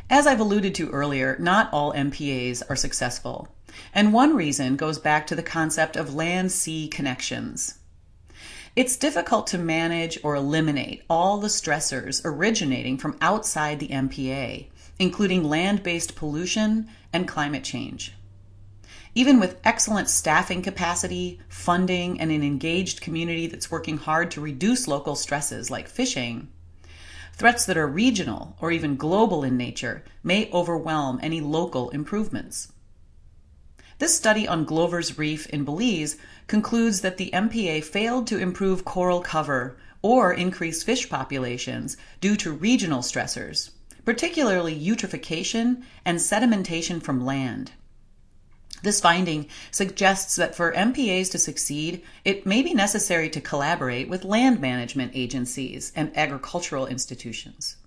As I've alluded to earlier, not all MPAs are successful, and one reason goes back to the concept of land-sea connections. It's difficult to manage or eliminate all the stressors originating from outside the MPA, including land-based pollution and climate change. Even with excellent staffing capacity, funding, and an engaged community that's working hard to reduce local stresses like fishing, threats that are regional or even global in nature may overwhelm any local improvements. This study on Glover's Reef in Belize concludes that the MPA failed to improve coral cover or increase fish populations due to regional stressors, particularly eutrophication and sedimentation from land. This finding suggests that for MPAs to succeed, it may be necessary to collaborate with land management agencies and agricultural institutions.